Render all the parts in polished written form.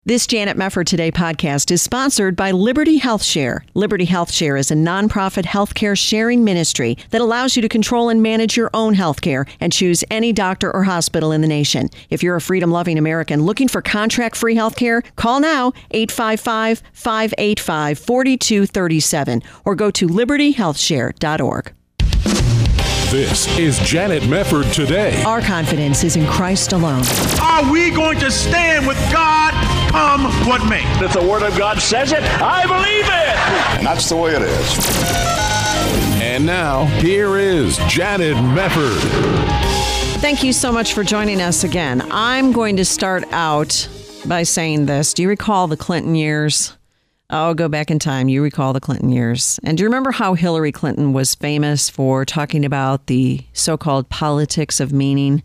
This Janet Mefford Today podcast is sponsored by Liberty Health Share. Liberty Health Share is a nonprofit healthcare sharing ministry that allows you to control and manage your own healthcare and choose any doctor or hospital in the nation. If you're a freedom-loving American looking for contract-free healthcare, call now 855-585-4237 or go to libertyhealthshare.org. This is Janet Mefford Today. Our confidence is in Christ alone. Are we going to stand with God come what may? If the Word of God says it, I believe it. And that's the way it is. And now, here is Janet Mefford. Thank you so much for joining us again. I'm going to start out by saying this. Do you recall the Clinton years? Oh, go back in time. You recall the Clinton years. And do you remember how Hillary Clinton was famous for talking about the so-called politics of meaning?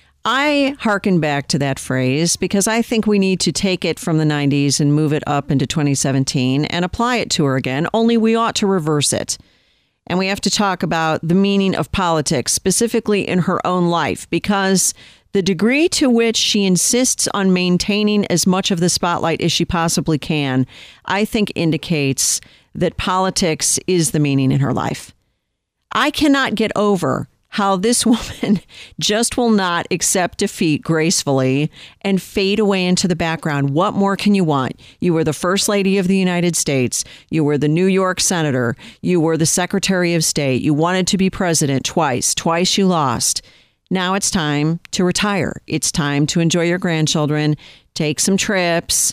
I hearken back to that phrase because I think we need to take it from the 90s and move it up into 2017 and apply it to her again, only we ought to reverse it. And we have to talk about the meaning of politics, specifically in her own life, because the degree to which she insists on maintaining as much of the spotlight as she possibly can, I think indicates that politics is the meaning in her life. I cannot get over how this woman just will not accept defeat gracefully and fade away into the background. What more can you want? You were the First Lady of the United States. You were the New York Senator. You were the Secretary of State. You wanted to be president twice. Twice you lost. Now it's time to retire. It's time to enjoy your grandchildren, take some trips,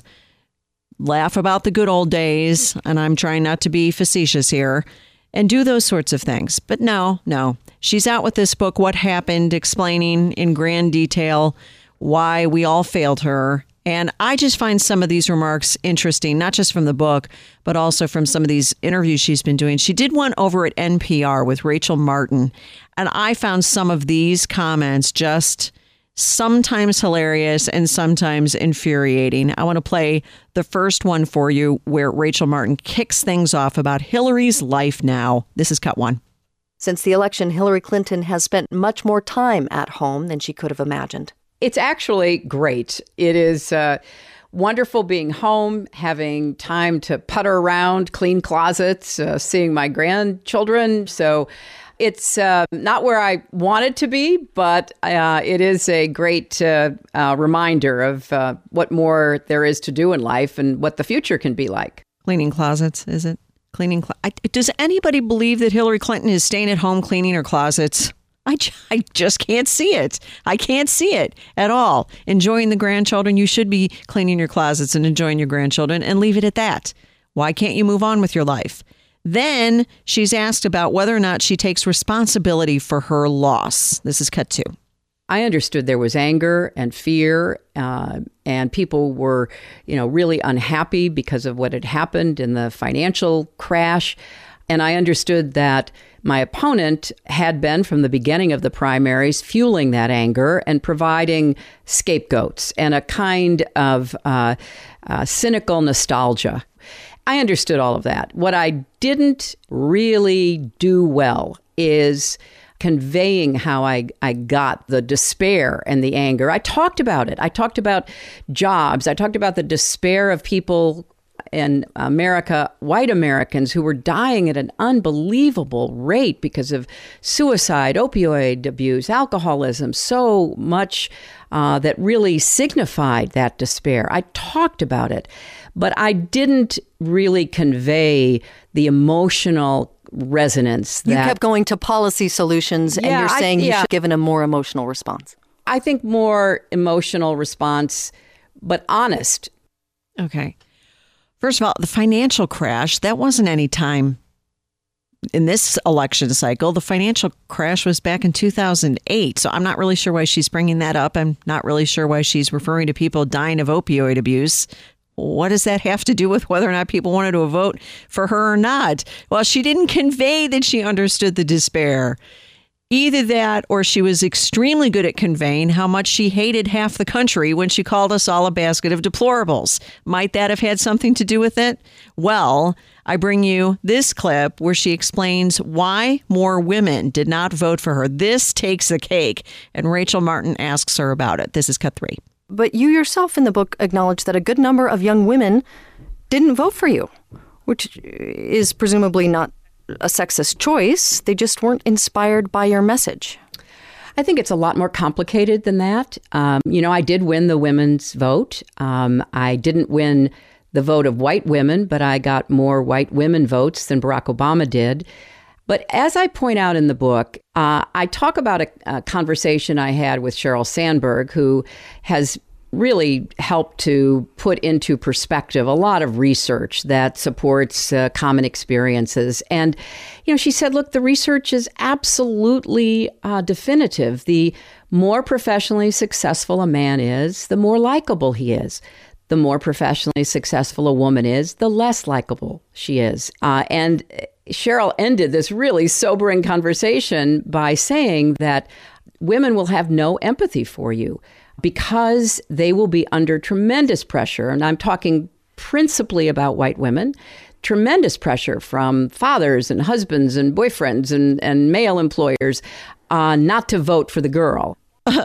laugh about the good old days, and I'm trying not to be facetious here, and do those sorts of things. But no. She's out with this book, What Happened, explaining in grand detail why we all failed her. And I just find some of these remarks interesting, not just from the book, but also from some of these interviews she's been doing. She did one over at NPR with Rachel Martin, and I found some of these comments just sometimes hilarious and sometimes infuriating. I want to play the first one for you where Rachel Martin kicks things off about Hillary's life now. This is cut one. Since the election, Hillary Clinton has spent much more time at home than she could have imagined. It's actually great. It is wonderful being home, having time to putter around, clean closets, seeing my grandchildren. So it's not where I wanted to be, but it is a great reminder of what more there is to do in life and what the future can be like. Cleaning closets, is it? Does anybody believe that Hillary Clinton is staying at home cleaning her closets? I just can't see it. I can't see it at all. Enjoying the grandchildren. You should be cleaning your closets and enjoying your grandchildren and leave it at that. Why can't you move on with your life? Then she's asked about whether or not she takes responsibility for her loss. This is cut 2. I understood there was anger and fear, and people were, really unhappy because of what had happened in the financial crash. And I understood that my opponent had been, from the beginning of the primaries, fueling that anger and providing scapegoats and a kind of cynical nostalgia. I understood all of that. What I didn't really do well is conveying how I got the despair and the anger. I talked about it. I talked about jobs. I talked about the despair of people in America, white Americans who were dying at an unbelievable rate because of suicide, opioid abuse, alcoholism, so much that really signified that despair. I talked about it, but I didn't really convey the emotional resonance. You kept going to policy solutions, and you're saying you should have given a more emotional response. I think more emotional response, but honest. Okay. First of all, the financial crash, that wasn't any time in this election cycle. The financial crash was back in 2008. So I'm not really sure why she's bringing that up. I'm not really sure why she's referring to people dying of opioid abuse. What does that have to do with whether or not people wanted to vote for her or not? Well, she didn't convey that she understood the despair. Either that or she was extremely good at conveying how much she hated half the country when she called us all a basket of deplorables. Might that have had something to do with it? Well, I bring you this clip where she explains why more women did not vote for her. This takes the cake. And Rachel Martin asks her about it. This is cut 3. But you yourself in the book acknowledge that a good number of young women didn't vote for you, which is presumably not a sexist choice. They just weren't inspired by your message. I think it's a lot more complicated than that. I did win the women's vote. I didn't win the vote of white women, but I got more white women votes than Barack Obama did. But as I point out in the book, I talk about a conversation I had with Sheryl Sandberg, who has really helped to put into perspective a lot of research that supports common experiences. And, she said, look, the research is absolutely definitive. The more professionally successful a man is, the more likable he is. The more professionally successful a woman is, the less likable she is. And Sheryl ended this really sobering conversation by saying that women will have no empathy for you because they will be under tremendous pressure. And I'm talking principally about white women, tremendous pressure from fathers and husbands and boyfriends and male employers not to vote for the girl.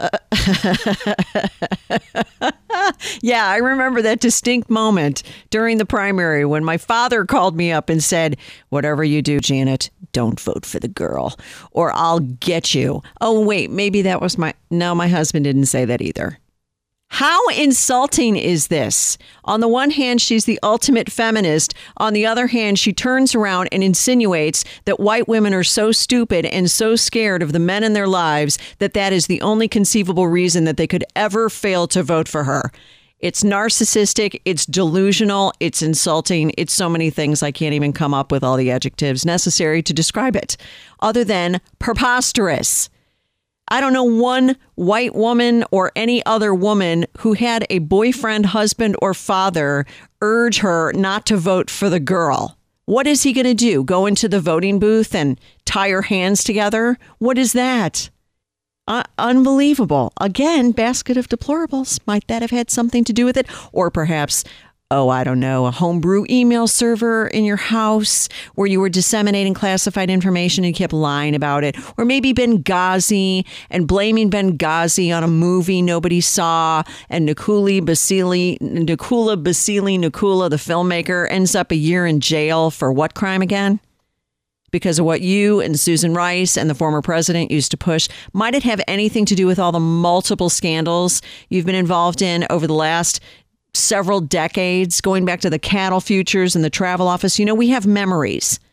Yeah, I remember that distinct moment during the primary when my father called me up and said, whatever you do, Janet, don't vote for the girl or I'll get you. Oh, wait, maybe that was my husband didn't say that either. How insulting is this? On the one hand, she's the ultimate feminist. On the other hand, she turns around and insinuates that white women are so stupid and so scared of the men in their lives that that is the only conceivable reason that they could ever fail to vote for her. It's narcissistic, it's delusional, it's insulting, it's so many things I can't even come up with all the adjectives necessary to describe it, other than preposterous. I don't know one white woman or any other woman who had a boyfriend, husband, or father urge her not to vote for the girl. What is he going to do? Go into the voting booth and tie her hands together? What is that? Unbelievable. Again, basket of deplorables. Might that have had something to do with it? Or perhaps, I don't know, a homebrew email server in your house where you were disseminating classified information and kept lying about it. Or maybe Benghazi and blaming Benghazi on a movie nobody saw. And Nakula Basili, the filmmaker, ends up a year in jail for what crime again? Because of what you and Susan Rice and the former president used to push. Might it have anything to do with all the multiple scandals you've been involved in over the last several decades, going back to the cattle futures and the travel office? We have memories.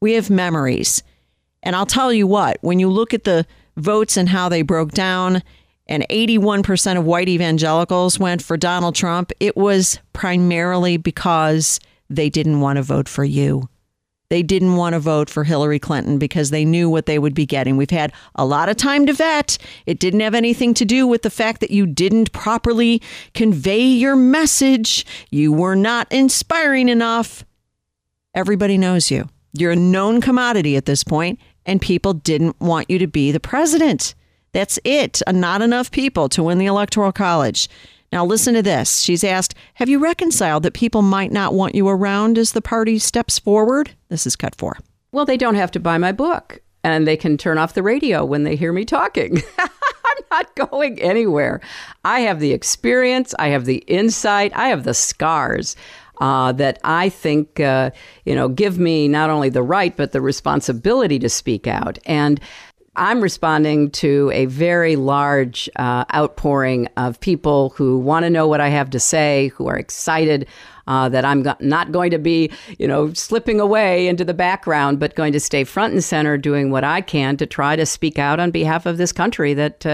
And I'll tell you what, when you look at the votes and how they broke down, and 81% of white evangelicals went for Donald Trump, it was primarily because they didn't want to vote for you. They didn't want to vote for Hillary Clinton because they knew what they would be getting. We've had a lot of time to vet. It didn't have anything to do with the fact that you didn't properly convey your message. You were not inspiring enough. Everybody knows you. You're a known commodity at this point, and people didn't want you to be the president. That's it. Not enough people to win the Electoral College. Now, listen to this. She's asked, have you reconciled that people might not want you around as the party steps forward? This is cut 4. Well, they don't have to buy my book, and they can turn off the radio when they hear me talking. I'm not going anywhere. I have the experience. I have the insight. I have the scars that I think, give me not only the right, but the responsibility to speak out. And I'm responding to a very large outpouring of people who want to know what I have to say, who are excited that I'm not going to be, slipping away into the background, but going to stay front and center doing what I can to try to speak out on behalf of this country that,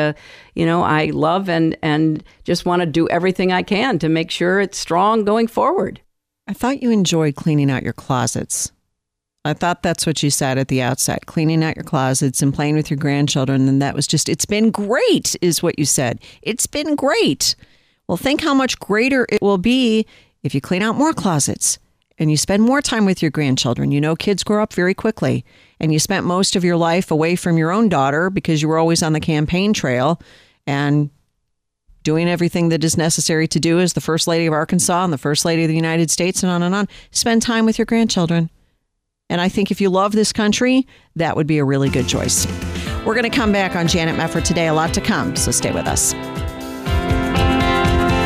I love and just want to do everything I can to make sure it's strong going forward. I thought you enjoyed cleaning out your closets. I thought that's what you said at the outset, cleaning out your closets and playing with your grandchildren. And that was just, it's been great, is what you said. It's been great. Well, think how much greater it will be if you clean out more closets and you spend more time with your grandchildren. Kids grow up very quickly, and you spent most of your life away from your own daughter because you were always on the campaign trail and doing everything that is necessary to do as the First Lady of Arkansas and the First Lady of the United States and on and on. Spend time with your grandchildren. And I think if you love this country, that would be a really good choice. We're going to come back on Janet Mefford today. A lot to come, so stay with us.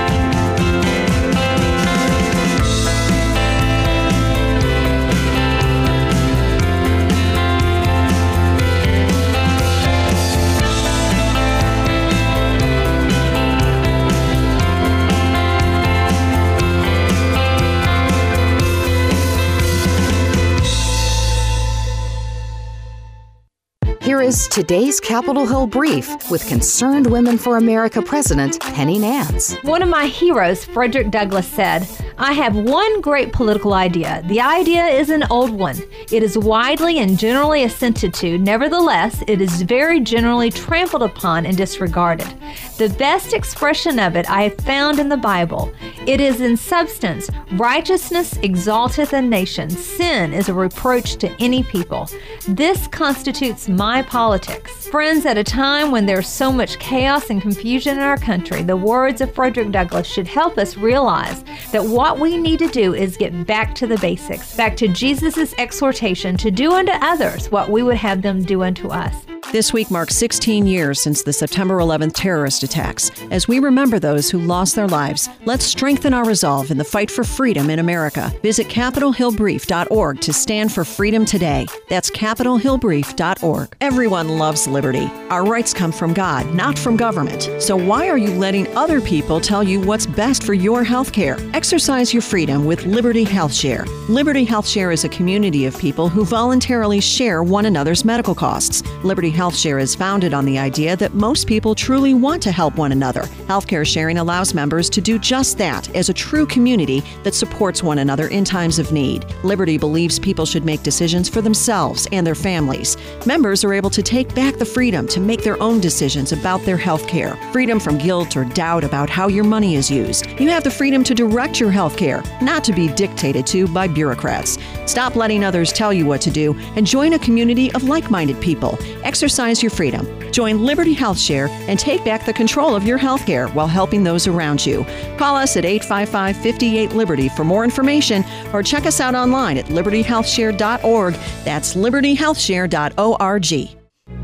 is today's Capitol Hill Brief with Concerned Women for America President Penny Nance. One of my heroes, Frederick Douglass, said, "I have one great political idea. The idea is an old one. It is widely and generally assented to. Nevertheless, it is very generally trampled upon and disregarded. The best expression of it I have found in the Bible. It is in substance, righteousness exalteth a nation. Sin is a reproach to any people. This constitutes my politics." Friends, at a time when there's so much chaos and confusion in our country, the words of Frederick Douglass should help us realize that what we need to do is get back to the basics, back to Jesus' exhortation to do unto others what we would have them do unto us. This week marks 16 years since the September 11th terrorist attacks. As we remember those who lost their lives, let's strengthen our resolve in the fight for freedom in America. Visit CapitolHillBrief.org to stand for freedom today. That's CapitolHillBrief.org. Everyone loves liberty. Our rights come from God, not from government. So why are you letting other people tell you what's best for your health care? Exercise your freedom with Liberty Health Share. Liberty Health Share is a community of people who voluntarily share one another's medical costs. Liberty Health Share is founded on the idea that most people truly want to help one another. Healthcare sharing allows members to do just that as a true community that supports one another in times of need. Liberty believes people should make decisions for themselves and their families. Members are able to take back the freedom to make their own decisions about their health care. Freedom from guilt or doubt about how your money is used. You have the freedom to direct your health care, not to be dictated to by bureaucrats. Stop letting others tell you what to do and join a community of like-minded people. Exercise your freedom. Join Liberty Health Share and take back the control of your health care while helping those around you. Call us at 855-58-LIBERTY for more information or check us out online at libertyhealthshare.org. That's libertyhealthshare.org.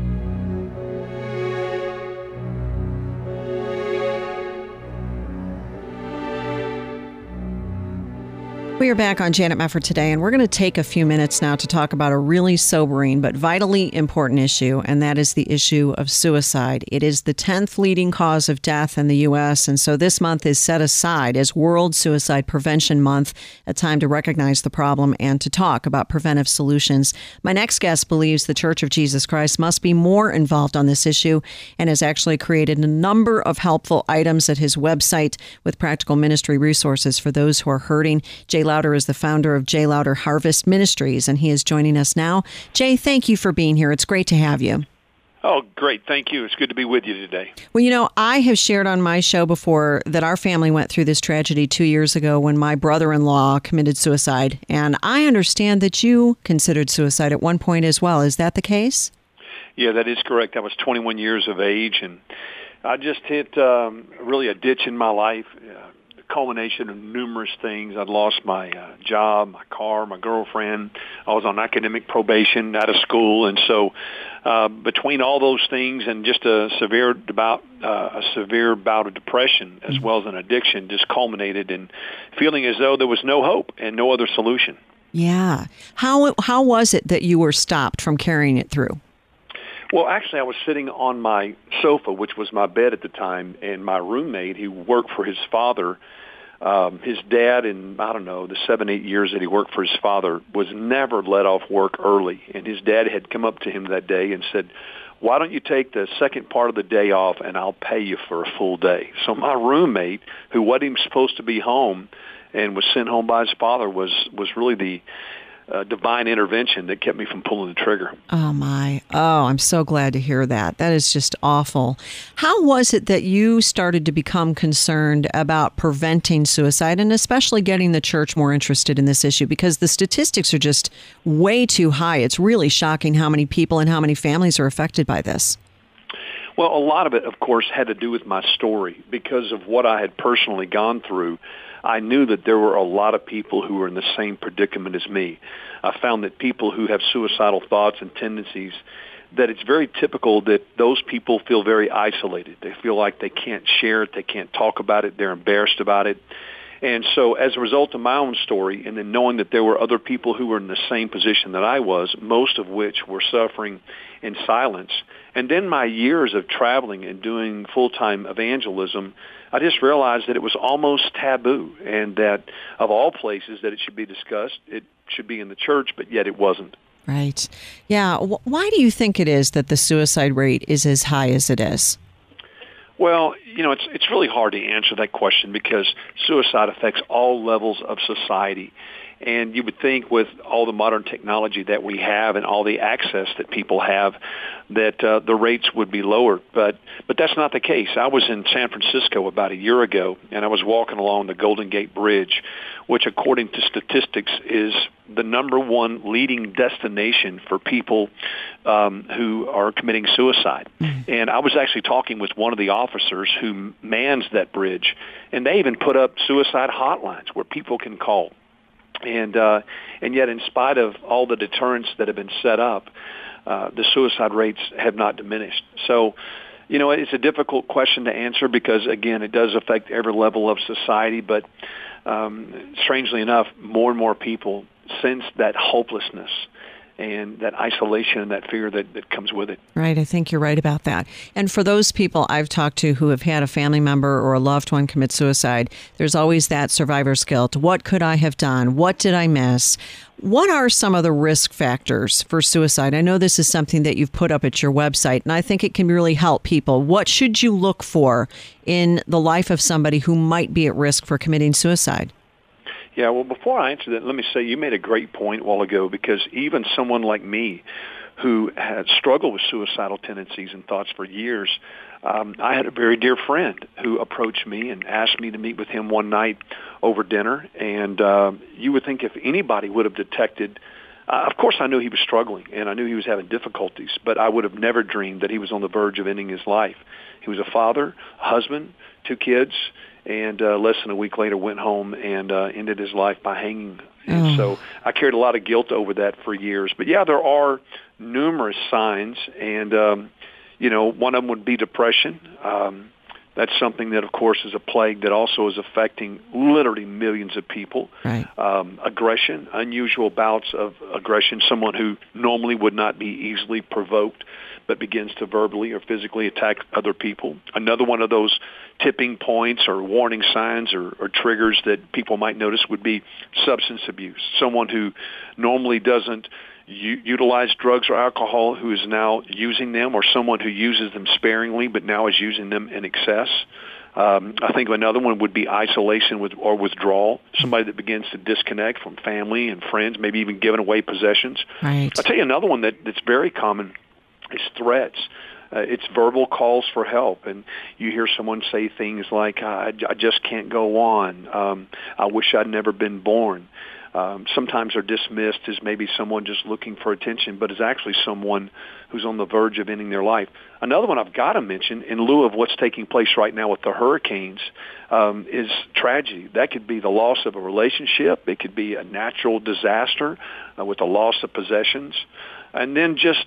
We are back on Janet Mefford today, and we're going to take a few minutes now to talk about a really sobering but vitally important issue, and that is the issue of suicide. It is the 10th leading cause of death in the U.S., and so this month is set aside as World Suicide Prevention Month, a time to recognize the problem and to talk about preventive solutions. My next guest believes the Church of Jesus Christ must be more involved on this issue and has actually created a number of helpful items at his website with practical ministry resources for those who are hurting. Jay Lowder is the founder of Jay Lowder Harvest Ministries, and he is joining us now. Jay, thank you for being here. It's great to have you. Oh, great. Thank you. It's good to be with you today. Well, you know, I have shared on my show before that our family went through this tragedy 2 years ago when my brother-in-law committed suicide, and I understand that you considered suicide at one point as well. Is that the case? Yeah, that is correct. I was 21 years of age, and I just hit really a ditch in my life. Culmination of numerous things. I'd lost my job, my car, my girlfriend. I was on academic probation out of school, and so between all those things and just a severe bout of depression as well as an addiction, just culminated in feeling as though there was no hope and no other solution. Yeah. How was it that you were stopped from carrying it through? Well, actually, I was sitting on my sofa, which was my bed at the time, and my roommate, who worked for his father, his dad, in, I don't know, the 7-8 years that he worked for his father, was never let off work early. And his dad had come up to him that day and said, "Why don't you take the second part of the day off and I'll pay you for a full day?" So my roommate, who wasn't even supposed to be home and was sent home by his father, was really the divine intervention that kept me from pulling the trigger. Oh, my. Oh, I'm so glad to hear that. That is just awful. How was it that you started to become concerned about preventing suicide and especially getting the church more interested in this issue? Because the statistics are just way too high. It's really shocking how many people and how many families are affected by this. Well, a lot of it, of course, had to do with my story. Because of what I had personally gone through, I knew that there were a lot of people who were in the same predicament as me. I found that people who have suicidal thoughts and tendencies, that it's very typical that those people feel very isolated. They feel like they can't share it, they can't talk about it, they're embarrassed about it. And so as a result of my own story, and then knowing that there were other people who were in the same position that I was, most of which were suffering in silence, and then my years of traveling and doing full-time evangelism, I just realized that it was almost taboo, and that of all places that it should be discussed, it should be in the church, but yet it wasn't. Right. Yeah. Why do you think it is that the suicide rate is as high as it is? Well, it's really hard to answer that question because suicide affects all levels of society. And you would think with all the modern technology that we have and all the access that people have that the rates would be lower. But that's not the case. I was in San Francisco about a year ago, and I was walking along the Golden Gate Bridge, which according to statistics is the number one leading destination for people who are committing suicide. Mm-hmm. And I was actually talking with one of the officers who mans that bridge, and they even put up suicide hotlines where people can call. And yet, in spite of all the deterrents that have been set up, the suicide rates have not diminished. So, it's a difficult question to answer because, again, it does affect every level of society. But strangely enough, more and more people sense that hopelessness and that isolation and that fear that comes with it. Right. I think you're right about that. And for those people I've talked to who have had a family member or a loved one commit suicide, there's always that survivor's guilt. What could I have done? What did I miss? What are some of the risk factors for suicide? I know this is something that you've put up at your website, and I think it can really help people. What should you look for in the life of somebody who might be at risk for committing suicide? Yeah, well, before I answer that, let me say you made a great point a while ago because even someone like me who had struggled with suicidal tendencies and thoughts for years, I had a very dear friend who approached me and asked me to meet with him one night over dinner. And you would think if anybody would have detected, of course I knew he was struggling and I knew he was having difficulties, but I would have never dreamed that he was on the verge of ending his life. He was a father, a husband, 2 kids, and less than a week later went home and ended his life by hanging. And so I carried a lot of guilt over that for years. But, yeah, there are numerous signs, and, one of them would be depression. That's something that, of course, is a plague that also is affecting literally millions of people. Right. Aggression, unusual bouts of aggression, someone who normally would not be easily provoked but begins to verbally or physically attack other people. Another one of those tipping points or warning signs or triggers that people might notice would be substance abuse. Someone who normally doesn't utilize drugs or alcohol who is now using them, or someone who uses them sparingly but now is using them in excess. I think another one would be isolation or withdrawal, somebody that begins to disconnect from family and friends, maybe even giving away possessions. Right. I'll tell you another one that's very common is threats. It's verbal calls for help, and you hear someone say things like, I just can't go on. I wish I'd never been born. Sometimes are dismissed as maybe someone just looking for attention, but is actually someone who's on the verge of ending their life. Another one I've got to mention, in lieu of what's taking place right now with the hurricanes, is tragedy. That could be the loss of a relationship. It could be a natural disaster with the loss of possessions. And then just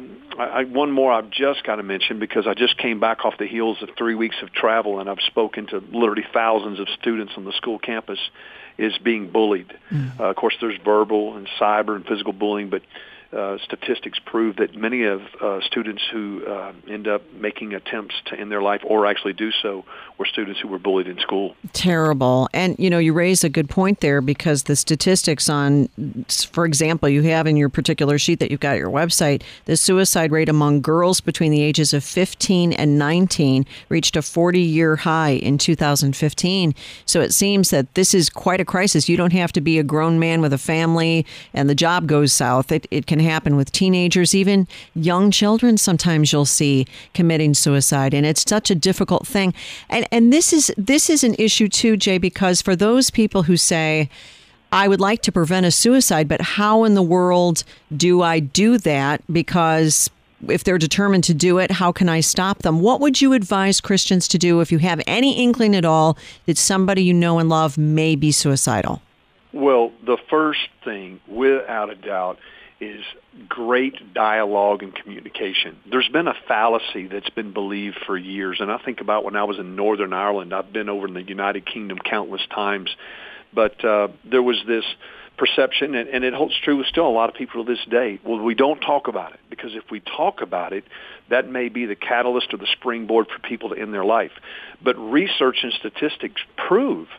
one more I've just got to mention because I just came back off the heels of 3 weeks of travel, and I've spoken to literally thousands of students on the school campus, is being bullied. Of course, there's verbal and cyber and physical bullying, but statistics prove that many of students who end up making attempts to end their life or actually do so were students who were bullied in school. Terrible. And, you raise a good point there because the statistics on, for example, you have in your particular sheet that you've got at your website, the suicide rate among girls between the ages of 15 and 19 reached a 40-year high in 2015. So it seems that this is quite a crisis. You don't have to be a grown man with a family and the job goes south. It can happen with teenagers, even young children. Sometimes you'll see committing suicide, and it's such a difficult thing. And this is an issue too, Jay, because for those people who say, I would like to prevent a suicide, but how in the world do I do that? Because if they're determined to do it, how can I stop them? What would you advise Christians to do if you have any inkling at all that somebody you know and love may be suicidal? Well, the first thing, without a doubt, is great dialogue and communication. There's been a fallacy that's been believed for years, and I think about when I was in Northern Ireland. I've been over in the United Kingdom countless times, but there was this perception, and it holds true with still a lot of people to this day. Well, we don't talk about it, because if we talk about it, that may be the catalyst or the springboard for people to end their life. But research and statistics prove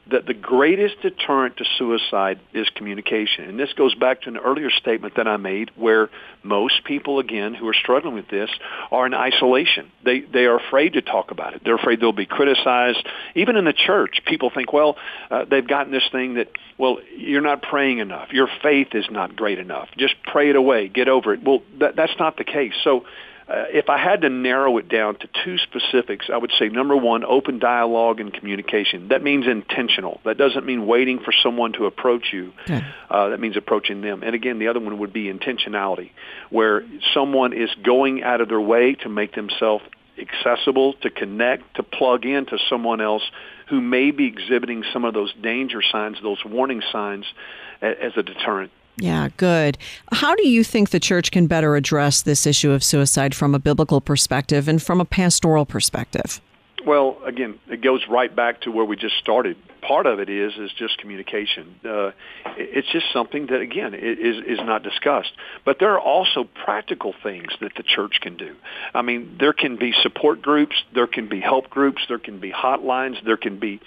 that the greatest deterrent to suicide is communication. And this goes back to an earlier statement that I made where most people, again, who are struggling with this are in isolation. They are afraid to talk about it. They're afraid they'll be criticized. Even in the church, people think, well, they've gotten this thing that, well, you're not praying enough. Your faith is not great enough. Just pray it away. Get over it. Well, that's not the case. So if I had to narrow it down to two specifics, I would say, number one, open dialogue and communication. That means intentional. That doesn't mean waiting for someone to approach you. Okay. That means approaching them. And again, the other one would be intentionality, where someone is going out of their way to make themselves accessible, to connect, to plug into someone else who may be exhibiting some of those danger signs, those warning signs as a deterrent. Yeah, good. How do you think the church can better address this issue of suicide from a biblical perspective and from a pastoral perspective? Well, again, it goes right back to where we just started. Part of it is just communication. It's just something that, again, is not discussed. But there are also practical things that the church can do. I mean, there can be support groups, there can be help groups, there can be hotlines, there can be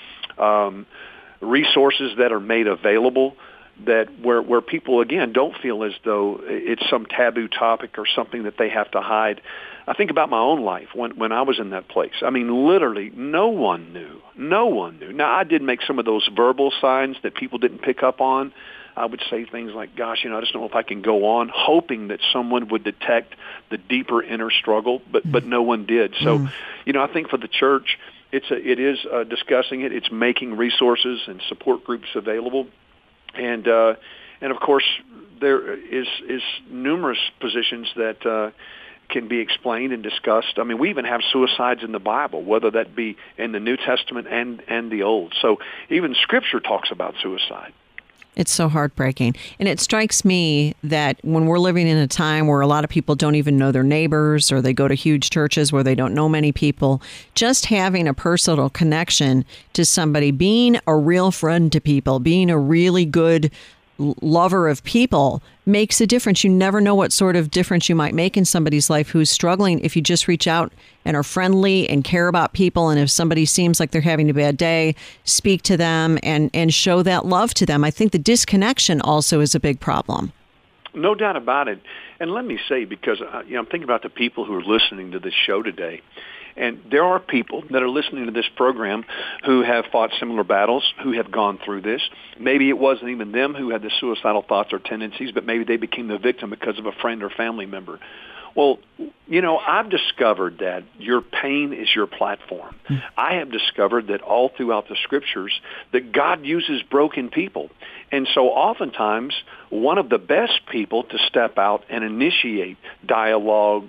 resources that are made available that where people, again, don't feel as though it's some taboo topic or something that they have to hide. I think about my own life when I was in that place. I mean, literally, no one knew. No one knew. Now, I did make some of those verbal signs that people didn't pick up on. I would say things like, gosh, I just don't know if I can go on, hoping that someone would detect the deeper inner struggle, but no one did. So, I think for the church, it is discussing it. It's making resources and support groups available. And of course, there is numerous positions that can be explained and discussed. I mean, we even have suicides in the Bible, whether that be in the New Testament and the Old. So even Scripture talks about suicide. It's so heartbreaking. And it strikes me that when we're living in a time where a lot of people don't even know their neighbors or they go to huge churches where they don't know many people, just having a personal connection to somebody, being a real friend to people, being a really good lover of people makes a difference. You never know what sort of difference you might make in somebody's life who's struggling if you just reach out and are friendly and care about people. And if somebody seems like they're having a bad day, speak to them and show that love to them. I think the disconnection also is a big problem. No doubt about it. And let me say, because I'm thinking about the people who are listening to this show today, and there are people that are listening to this program who have fought similar battles, who have gone through this. Maybe it wasn't even them who had the suicidal thoughts or tendencies, but maybe they became the victim because of a friend or family member. Well, I've discovered that your pain is your platform. I have discovered that all throughout the Scriptures that God uses broken people. And so oftentimes, one of the best people to step out and initiate dialogue,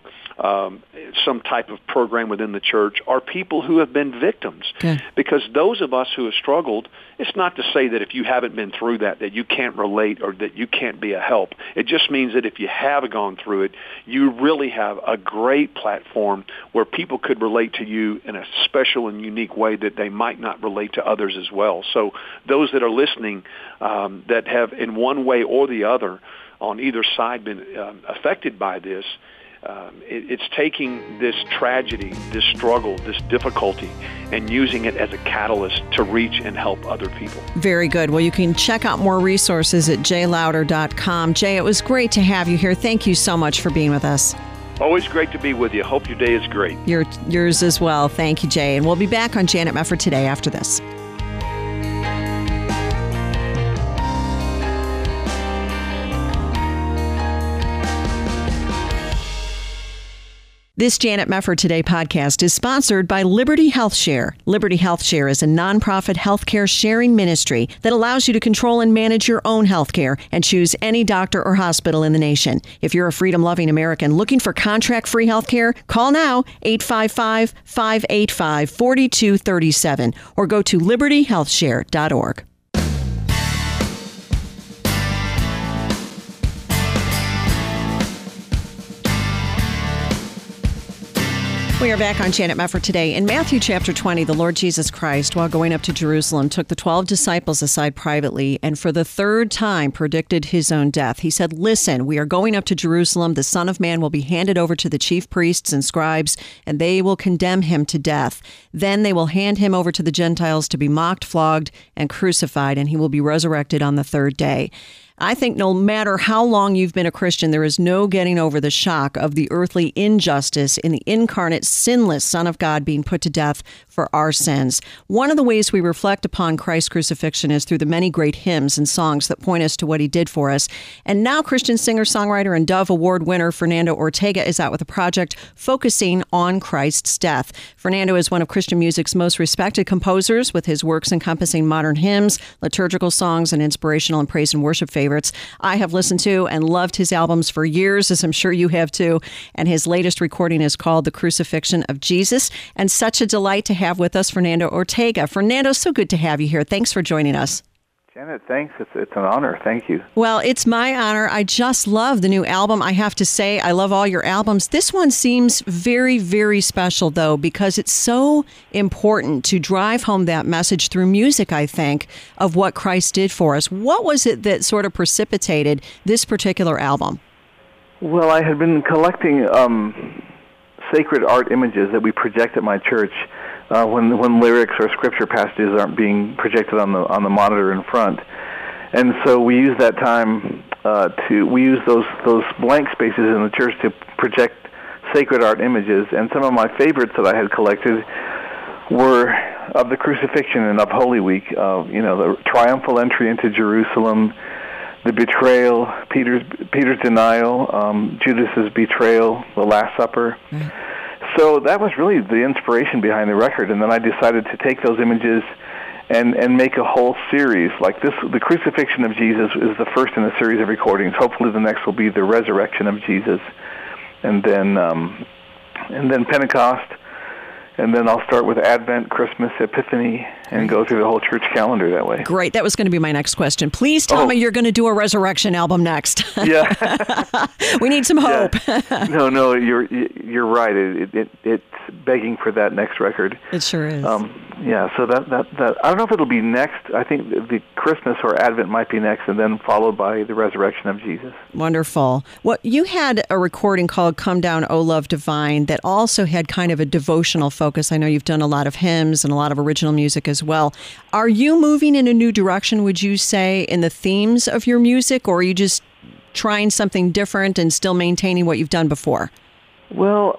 some type of program within the church, are people who have been victims. Okay. Because those of us who have struggled, it's not to say that if you haven't been through that you can't relate or that you can't be a help. It just means that if you have gone through it, you really have a great platform where people could relate to you in a special and unique way that they might not relate to others as well. So those that are listening that have in one way or the other on either side been affected by this, it's taking this tragedy, this struggle, this difficulty, and using it as a catalyst to reach and help other people. Very good. Well, you can check out more resources at jlowder.com. Jay, it was great to have you here. Thank you so much for being with us. Always great to be with you. Hope your day is great. Yours as well. Thank you, Jay. And we'll be back on Janet Mefford Today after this. This Janet Mefford Today podcast is sponsored by Liberty Health Share. Liberty Health Share is a nonprofit healthcare sharing ministry that allows you to control and manage your own healthcare and choose any doctor or hospital in the nation. If you're a freedom-loving American looking for contract-free healthcare, call now 855-585-4237 or go to libertyhealthshare.org. We are back on Janet Mefford today. In Matthew chapter 20, the Lord Jesus Christ, while going up to Jerusalem, took the 12 disciples aside privately and for the third time predicted his own death. He said, "Listen, we are going up to Jerusalem. The Son of Man will be handed over to the chief priests and scribes, and they will condemn him to death. Then they will hand him over to the Gentiles to be mocked, flogged, and crucified, and he will be resurrected on the third day." I think no matter how long you've been a Christian, there is no getting over the shock of the earthly injustice in the incarnate, sinless Son of God being put to death for our sins. One of the ways we reflect upon Christ's crucifixion is through the many great hymns and songs that point us to what he did for us. And now Christian singer, songwriter, and Dove Award winner Fernando Ortega is out with a project focusing on Christ's death. Fernando is one of Christian music's most respected composers, with his works encompassing modern hymns, liturgical songs, and inspirational and praise and worship favorites. I have listened to and loved his albums for years, as I'm sure you have too. And his latest recording is called The Crucifixion of Jesus. And such a delight to have with us Fernando Ortega. Fernando, so good to have you here. Thanks for joining us. Janet, thanks. It's an honor. Thank you. Well, it's my honor. I just love the new album. I have to say, I love all your albums. This one seems very, very special, though, because it's so important to drive home that message through music, I think, of what Christ did for us. What was it that sort of precipitated this particular album? Well, I had been collecting sacred art images that we project at my church when lyrics or scripture passages aren't being projected on the monitor in front, and so we use that time we use those blank spaces in the church to project sacred art images. And some of my favorites that I had collected were of the crucifixion and of Holy Week. The triumphal entry into Jerusalem, the betrayal, Peter's denial, Judas's betrayal, the Last Supper. Mm. So that was really the inspiration behind the record, and then I decided to take those images and make a whole series like this. The Crucifixion of Jesus is the first in a series of recordings. Hopefully the next will be the Resurrection of Jesus, and then Pentecost, and then I'll start with Advent, Christmas, Epiphany, and go through the whole church calendar that way. Great. That was going to be my next question. Please tell me you're going to do a Resurrection album next. Yeah. We need some hope. Yeah. No, you're right. It's begging for that next record. It sure is. So that I don't know if it'll be next. I think the Christmas or Advent might be next, and then followed by the Resurrection of Jesus. Wonderful. Well, you had a recording called Come Down, O Love Divine that also had kind of a devotional focus. I know you've done a lot of hymns and a lot of original music as well. Are you moving in a new direction, would you say, in the themes of your music, or are you just trying something different and still maintaining what you've done before? Well,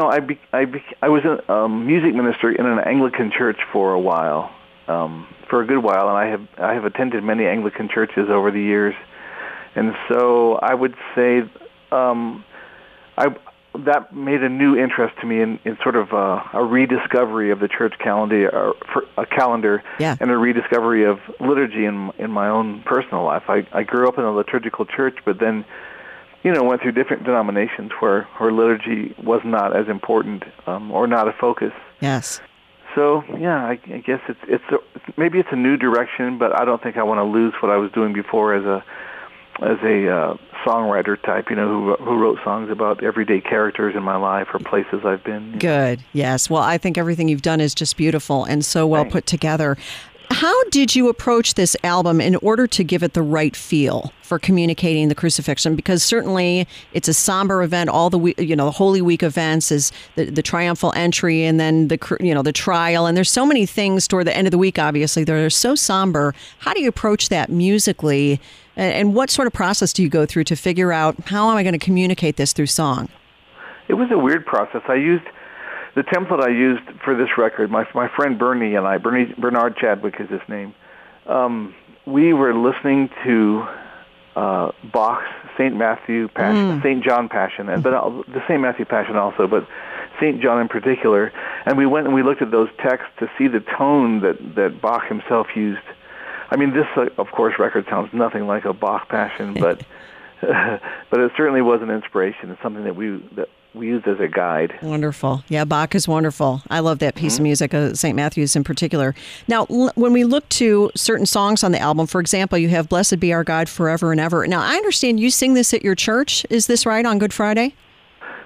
I was a music minister in an Anglican church for a while, for a good while, and I have attended many Anglican churches over the years, and so I would say that made a new interest to me in sort of a rediscovery of the church calendar, and a rediscovery of liturgy in my own personal life. I grew up in a liturgical church, but then went through different denominations where liturgy was not as important or not a focus. Yes. So I guess maybe it's a new direction, but I don't think I want to lose what I was doing before as a songwriter type, who wrote songs about everyday characters in my life or places I've been. Good. Yes. Well, I think everything you've done is just beautiful and so well put together. How did you approach this album in order to give it the right feel for communicating the crucifixion? Because certainly it's a somber event. All the Holy Week events is the triumphal entry, and then the trial. And there's so many things toward the end of the week, obviously, that are so somber. How do you approach that musically? And what sort of process do you go through to figure out how am I going to communicate this through song? It was a weird process. The template I used for this record, my friend Bernie and I, Bernard Chadwick is his name, we were listening to Bach's St. Matthew Passion, St. John Passion, but the St. Matthew Passion also, but St. John in particular. And we went and we looked at those texts to see the tone that Bach himself used. I mean, this, of course, record sounds nothing like a Bach Passion, but it certainly was an inspiration. It's something that we used as a guide. Wonderful. Yeah, Bach is wonderful. I love that piece of music, St. Matthew's in particular. Now, when we look to certain songs on the album, for example, you have Blessed Be Our God Forever and Ever. Now, I understand you sing this at your church. Is this right, on Good Friday?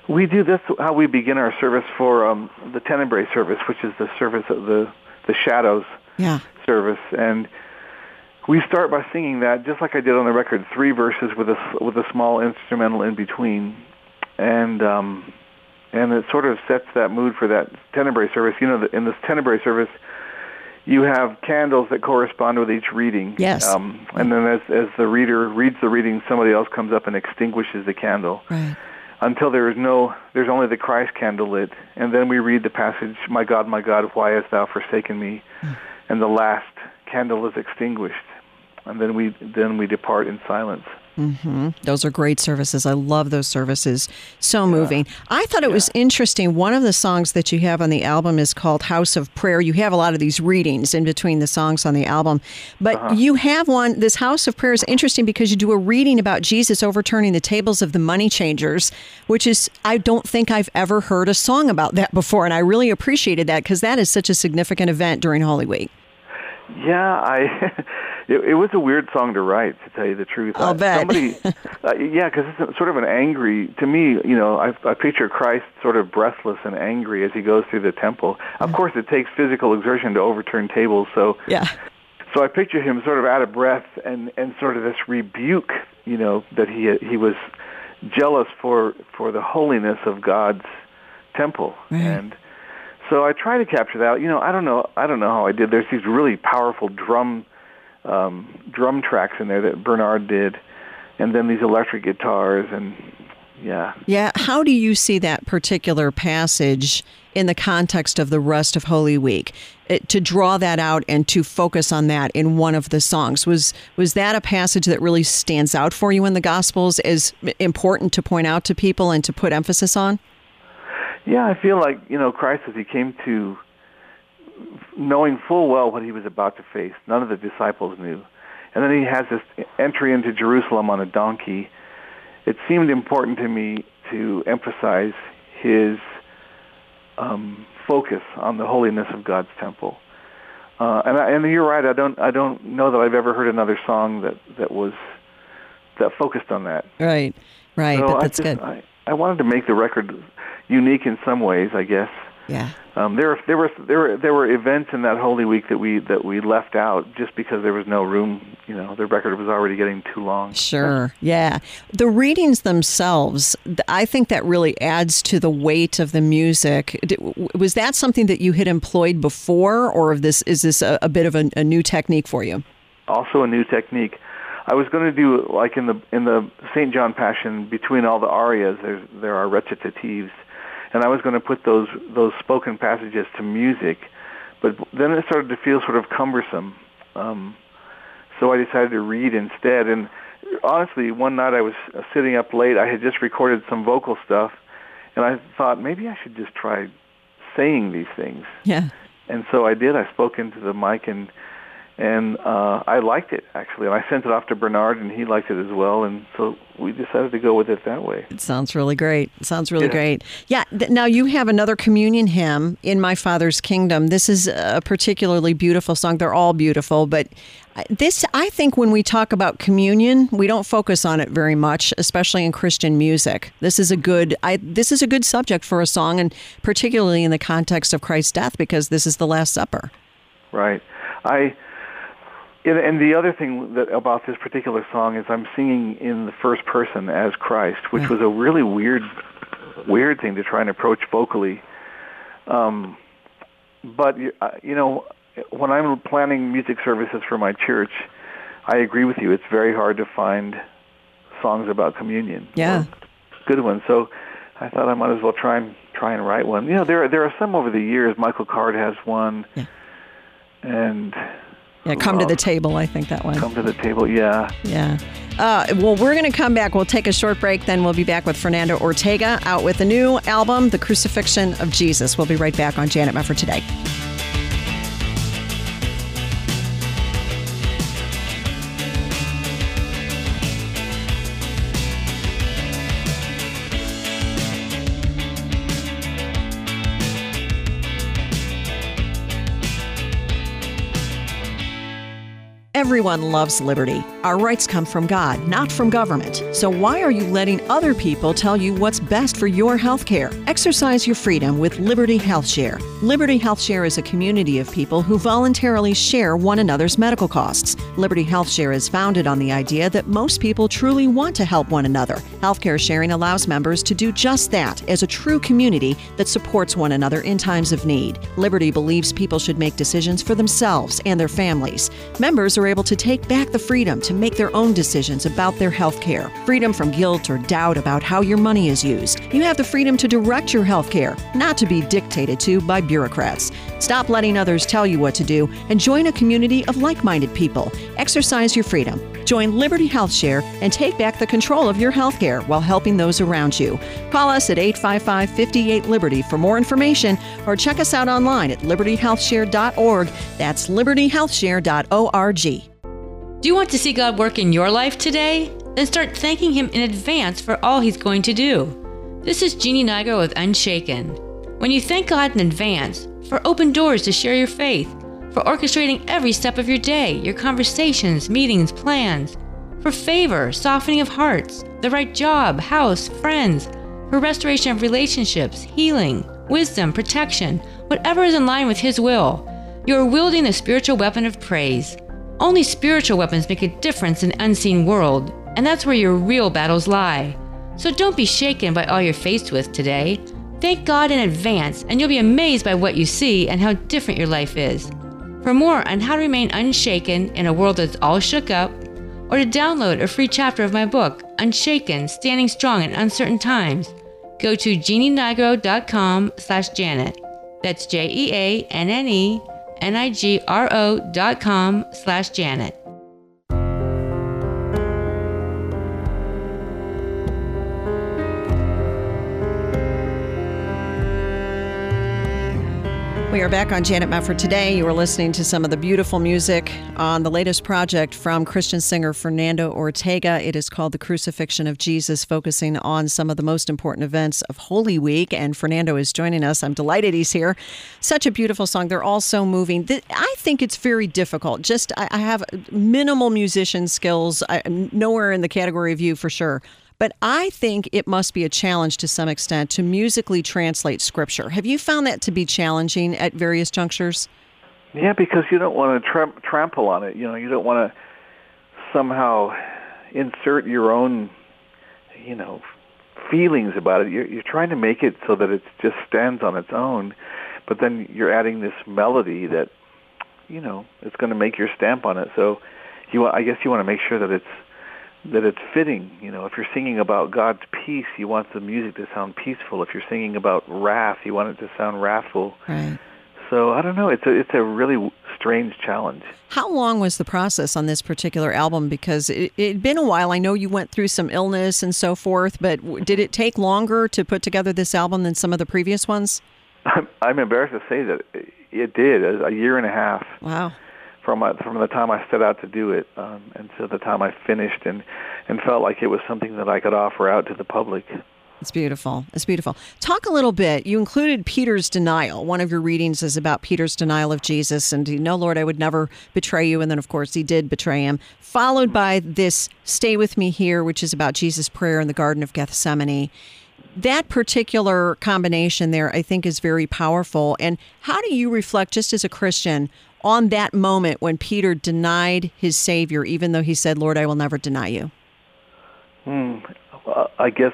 We do. That's how we begin our service for the Tenebrae service, which is the service of the shadows service. And we start by singing that, just like I did on the record, 3 verses with a small instrumental in between. And it sort of sets that mood for that Tenebrae service. You know, in this Tenebrae service, you have candles that correspond with each reading. Yes. And then as the reader reads the reading, somebody else comes up and extinguishes the candle. Right. Until there's only the Christ candle lit. And then we read the passage, my God, why hast thou forsaken me? And the last candle is extinguished. And then we depart in silence. Mm-hmm. Those are great services. I love those services. So moving. I thought it was interesting. One of the songs that you have on the album is called House of Prayer. You have a lot of these readings in between the songs on the album. But you have one, this House of Prayer is interesting because you do a reading about Jesus overturning the tables of the money changers, which is, I don't think I've ever heard a song about that before. And I really appreciated that because that is such a significant event during Holy Week. Yeah, it was a weird song to write, to tell you the truth. I'll bet. Somebody, because it's sort of an angry, to me, you know, I picture Christ sort of breathless and angry as he goes through the temple. Of course, it takes physical exertion to overturn tables, so I picture him sort of out of breath and sort of this rebuke, you know, that he was jealous for the holiness of God's temple. Right. And so I try to capture that. You know, I don't know how I did. There's these really powerful drum tracks in there that Bernard did, and then these electric guitars, and yeah. How do you see that particular passage in the context of the rest of Holy Week? To draw that out and to focus on that in one of the songs, was that a passage that really stands out for you in the Gospels as important to point out to people and to put emphasis on? Yeah, I feel like, you know, Christ, as he came to knowing full well what he was about to face, none of the disciples knew. And then he has this entry into Jerusalem on a donkey. It seemed important to me to emphasize his focus on the holiness of God's temple. And you're right. I don't know that I've ever heard another song that focused on that. Right. So but that's good. I wanted to make the record unique in some ways, I guess. Yeah. There were events in that Holy Week that we left out just because there was no room. You know, the record was already getting too long. Sure. Yeah. The readings themselves, I think that really adds to the weight of the music. Was that something that you had employed before, or is this a bit of a new technique for you? Also a new technique. I was going to do, like in the St. John Passion, between all the arias, there are recitatives, and I was going to put those spoken passages to music, but then it started to feel sort of cumbersome. So I decided to read instead. And honestly, one night I was sitting up late. I had just recorded some vocal stuff, and I thought maybe I should just try saying these things. Yeah. And so I did. I spoke into the mic, and I liked it, actually. And I sent it off to Bernard, and he liked it as well. And so we decided to go with it that way. It sounds really great. Great. Yeah. Now you have another communion hymn, In My Father's Kingdom. This is a particularly beautiful song. They're all beautiful. But this, I think when we talk about communion, we don't focus on it very much, especially in Christian music. This is a good subject for a song, and particularly in the context of Christ's death, because this is the Last Supper. Right. And the other thing about this particular song is I'm singing in the first person as Christ, which was a really weird thing to try and approach vocally. But, you know, when I'm planning music services for my church, I agree with you. It's very hard to find songs about communion. Yeah. Good ones. So I thought I might as well try and write one. You know, there are some over the years. Michael Card has one. Yeah. And... Yeah, Come to the Table, I think that one. Come to the Table, yeah. Yeah. Well, we're going to come back. We'll take a short break, then we'll be back with Fernando Ortega out with the new album, The Crucifixion of Jesus. We'll be right back on Janet Mefford Today. Everyone loves liberty. Our rights come from God, not from government. So why are you letting other people tell you what's best for your health care? Exercise your freedom with Liberty Health Share. Liberty Health Share is a community of people who voluntarily share one another's medical costs. Liberty Health Share is founded on the idea that most people truly want to help one another. Healthcare sharing allows members to do just that as a true community that supports one another in times of need. Liberty believes people should make decisions for themselves and their families. Members are able to take back the freedom to make their own decisions about their health care. Freedom from guilt or doubt about how your money is used. You have the freedom to direct your health care, not to be dictated to by bureaucrats. Stop letting others tell you what to do and join a community of like-minded people. Exercise your freedom. Join Liberty Health Share and take back the control of your health care while helping those around you. Call us at 855-58-LIBERTY for more information or check us out online at libertyhealthshare.org. That's libertyhealthshare.org. Do you want to see God work in your life today? Then start thanking Him in advance for all He's going to do. This is Jeannie Nigro with Unshaken. When you thank God in advance for open doors to share your faith, for orchestrating every step of your day, your conversations, meetings, plans, for favor, softening of hearts, the right job, house, friends, for restoration of relationships, healing, wisdom, protection, whatever is in line with His will, you are wielding the spiritual weapon of praise. Only spiritual weapons make a difference in an unseen world, and that's where your real battles lie. So don't be shaken by all you're faced with today. Thank God in advance, and you'll be amazed by what you see and how different your life is. For more on how to remain unshaken in a world that's all shook up, or to download a free chapter of my book, Unshaken, Standing Strong in Uncertain Times, go to jeannienigro.com/Janet. That's JeanneNigro.com/Janet. We are back on Janet Mefford today. You are listening to some of the beautiful music on the latest project from Christian singer Fernando Ortega. It is called The Crucifixion of Jesus, focusing on some of the most important events of Holy Week. And Fernando is joining us. I'm delighted he's here. Such a beautiful song. They're all so moving. I think it's very difficult. I have minimal musician skills. I'm nowhere in the category of you for sure. But I think it must be a challenge to some extent to musically translate Scripture. Have you found that to be challenging at various junctures? Yeah, because you don't want to trample on it. You don't want to somehow insert your own, feelings about it. You're trying to make it so that it just stands on its own, but then you're adding this melody that, it's going to make your stamp on it. So I guess you want to make sure that it's fitting. If you're singing about God's peace, you want the music to sound peaceful. If you're singing about wrath, you want it to sound wrathful. Right. So I don't know. It's a really strange challenge. How long was the process on this particular album? Because it'd been a while. I know you went through some illness and so forth, but did it take longer to put together this album than some of the previous ones? I'm embarrassed to say that it did. A year and a half. Wow. From the time I set out to do it and to the time I finished and felt like it was something that I could offer out to the public. It's beautiful. It's beautiful. Talk a little bit. You included Peter's denial. One of your readings is about Peter's denial of Jesus and, no, Lord, I would never betray you. And then, of course, he did betray him. Followed by this Stay With Me Here, which is about Jesus' prayer in the Garden of Gethsemane. That particular combination there, I think, is very powerful. And how do you reflect, just as a Christian, on that moment when Peter denied his Savior, even though he said, Lord, I will never deny you? I guess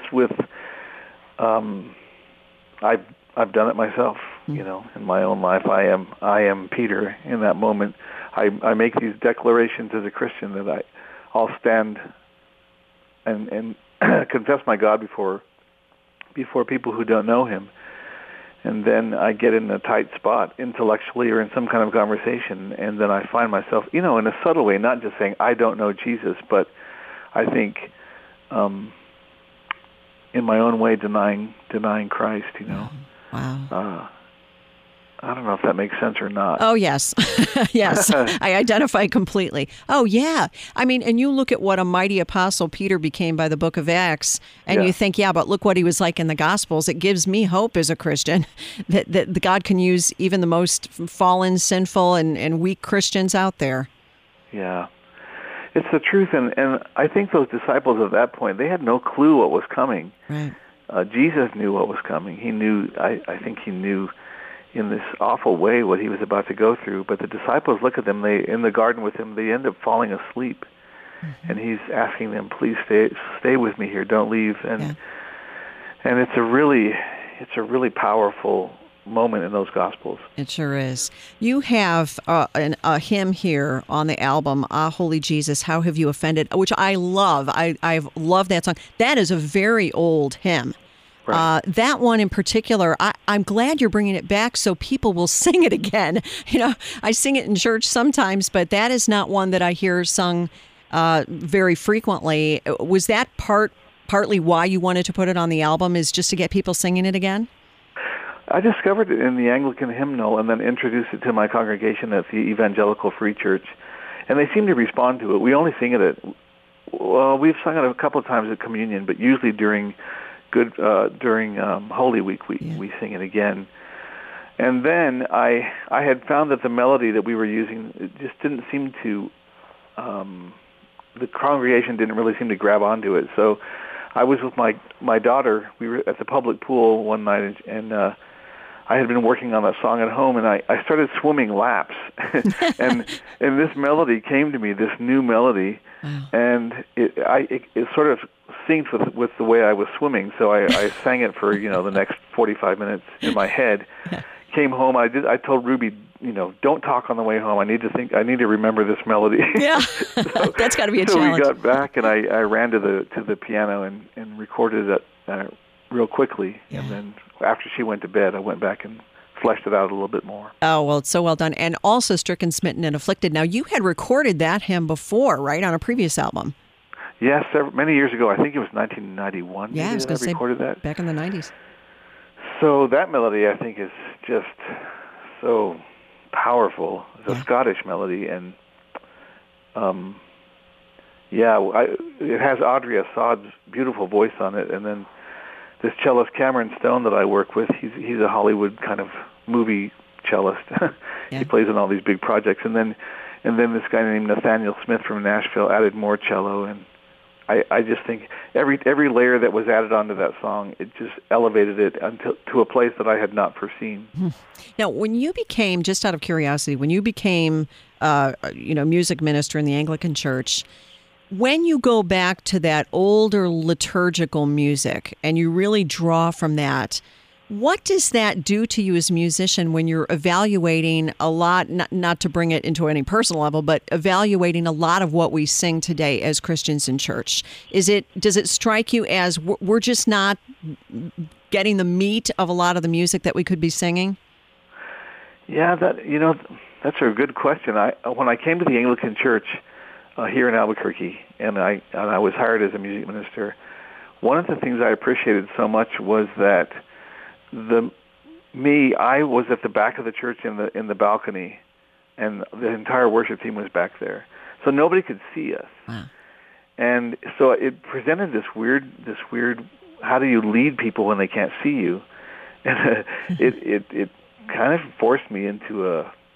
I've done it myself, in my own life. I am Peter in that moment. I make these declarations as a Christian that I'll stand and confess my God before people who don't know him. And then I get in a tight spot intellectually or in some kind of conversation, and then I find myself, in a subtle way, not just saying, I don't know Jesus, but I think in my own way denying Christ, Wow. I don't know if that makes sense or not. Oh, yes. Yes. I identify completely. Oh, yeah. I mean, and you look at what a mighty apostle Peter became by the book of Acts, and you think, but look what he was like in the Gospels. It gives me hope as a Christian that God can use even the most fallen, sinful, and weak Christians out there. Yeah. It's the truth, and I think those disciples at that point, they had no clue what was coming. Right. Jesus knew what was coming. He knew, I think he knew in this awful way what he was about to go through, but the disciples look at them, they in the garden with him, they end up falling asleep. Mm-hmm. And he's asking them, please stay with me here, don't leave. And it's a really powerful moment in those Gospels. It sure is. You have a hymn here on the album, Ah, Holy Jesus, How Have You Offended, which I love. I've loved that song. That is a very old hymn. Right. That one in particular, I'm glad you're bringing it back so people will sing it again. You know, I sing it in church sometimes, but that is not one that I hear sung very frequently. Was that partly why you wanted to put it on the album, is just to get people singing it again? I discovered it in the Anglican hymnal and then introduced it to my congregation at the Evangelical Free Church, and they seem to respond to it. We only sing it we've sung it a couple of times at communion, but usually during Holy Week we sing it again. And then I had found that the melody that we were using, it just didn't seem to, the congregation didn't really seem to grab onto it. So I was with my daughter. We were at the public pool one night, and I had been working on that song at home, and I started swimming laps. and this melody came to me, this new melody, and it sort of synced with the way I was swimming. So I sang it for the next 45 minutes in my head. Came home. I told Ruby, don't talk on the way home. I need to remember this melody. Yeah, that's got to be a challenge. So we got back, and I ran to the piano and recorded it real quickly. Yeah. And then after she went to bed, I went back and fleshed it out a little bit more. Oh, well, it's so well done. And also Stricken, Smitten, and Afflicted. Now, you had recorded that hymn before, right, on a previous album? Yes, many years ago. I think it was 1991. Yeah, I was going to say recorded that back in the 90s. So that melody, I think, is just so powerful. It's a Scottish melody, and it has Audrey Assad's beautiful voice on it, and then this cellist Cameron Stone that I work with, he's a Hollywood kind of movie cellist. He plays in all these big projects, and then this guy named Nathaniel Smith from Nashville added more cello, and I just think every layer that was added onto that song, it just elevated it to a place that I had not foreseen. Now, when you became, just out of curiosity, music minister in the Anglican Church, when you go back to that older liturgical music and you really draw from that, what does that do to you as a musician when you're evaluating a lot, not to bring it into any personal level, but evaluating a lot of what we sing today as Christians in church? Does it strike you as we're just not getting the meat of a lot of the music that we could be singing? Yeah, that's a good question. When I came to the Anglican Church here in Albuquerque, and I was hired as a music minister, one of the things I appreciated so much was that I was at the back of the church in the balcony, and the entire worship team was back there, so nobody could see us. Wow. And so it presented this weird. How do you lead people when they can't see you? And it kind of forced me into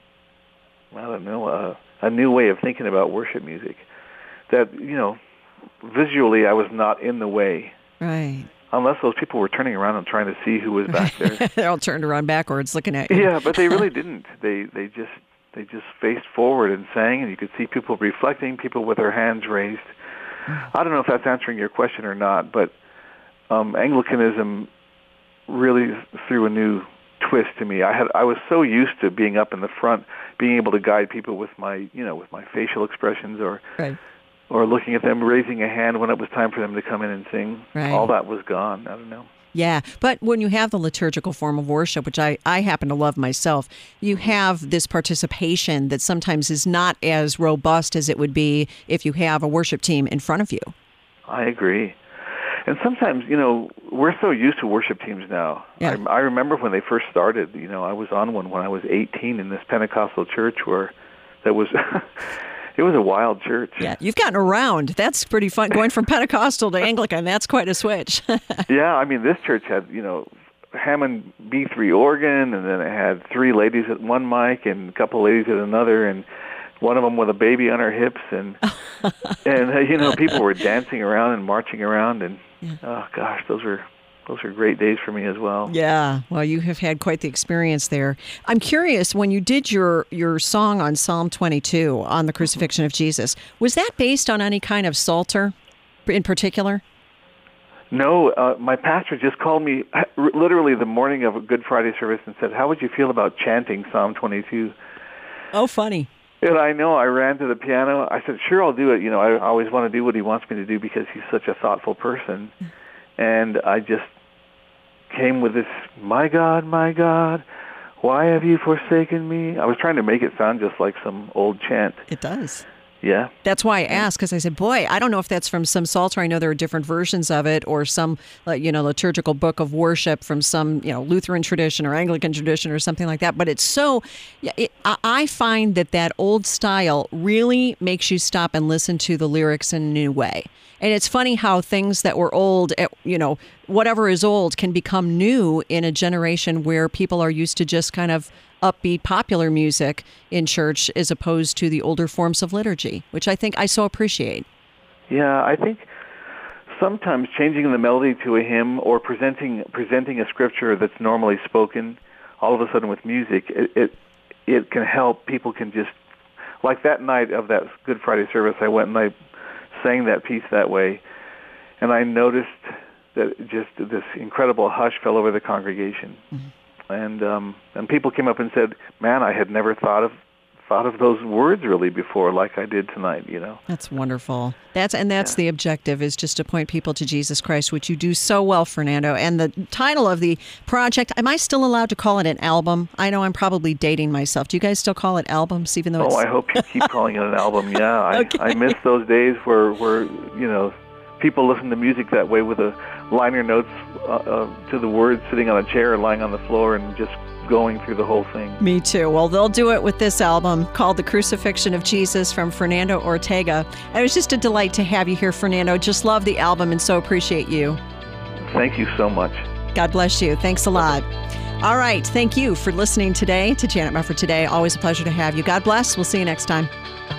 a new way of thinking about worship music. That visually I was not in the way. Right. Unless those people were turning around and trying to see who was back there. They're all turned around backwards looking at you. Yeah, but they really didn't. They just faced forward and sang, and you could see people reflecting, people with their hands raised. I don't know if that's answering your question or not, but Anglicanism really threw a new twist to me. I was so used to being up in the front, being able to guide people with my facial expressions or looking at them, raising a hand when it was time for them to come in and sing. Right. All that was gone. I don't know. Yeah, but when you have the liturgical form of worship, which I happen to love myself, you have this participation that sometimes is not as robust as it would be if you have a worship team in front of you. I agree. And sometimes, we're so used to worship teams now. Yeah. I remember when they first started, I was on one when I was 18 in this Pentecostal church that was... It was a wild church. Yeah, you've gotten around. That's pretty fun. Going from Pentecostal to Anglican, that's quite a switch. Yeah, I mean, this church had, Hammond B3 organ, and then it had 3 ladies at one mic and a couple ladies at another, and one of them with a baby on her hips, and people were dancing around and marching around, and oh gosh, those were great days for me as well. Yeah, well, you have had quite the experience there. I'm curious, when you did your song on Psalm 22 on the crucifixion of Jesus, was that based on any kind of Psalter in particular? No, my pastor just called me literally the morning of a Good Friday service and said, "How would you feel about chanting Psalm 22?" Oh, funny. And I know, I ran to the piano. I said, "Sure, I'll do it." I always want to do what he wants me to do because he's such a thoughtful person. And I just came with this, my God, why have you forsaken me?" I was trying to make it sound just like some old chant. It does. Yeah. That's why I asked, because I said, boy, I don't know if that's from some Psalter. I know there are different versions of it, or some, liturgical book of worship from some, Lutheran tradition or Anglican tradition or something like that. But it's so, I find that old style really makes you stop and listen to the lyrics in a new way. And it's funny how things that were old, whatever is old can become new in a generation where people are used to just kind of upbeat popular music in church as opposed to the older forms of liturgy, which I think I so appreciate. Yeah, I think sometimes changing the melody to a hymn or presenting a scripture that's normally spoken, all of a sudden with music, it can help. People can just, like that night of that Good Friday service, I went and I sang that piece that way, and I noticed that just this incredible hush fell over the congregation. Mm-hmm. And people came up and said, "Man, I had never thought of those words really before, like I did tonight." That's wonderful. That's the objective, is just to point people to Jesus Christ, which you do so well, Fernando. And the title of the project, am I still allowed to call it an album? I know I'm probably dating myself. Do you guys still call it albums, even though? I hope you keep calling it an album. Yeah, okay. I miss those days where people listen to music that way, with the liner notes to the words, sitting on a chair or lying on the floor and just going through the whole thing. Me too. Well, they'll do it with this album called The Crucifixion of Jesus from Fernando Ortega. It was just a delight to have you here, Fernando. Just love the album and so appreciate you. Thank you so much. God bless you. Thanks a lot. All right. Thank you for listening today to Janet Mefford Today. Always a pleasure to have you. God bless. We'll see you next time.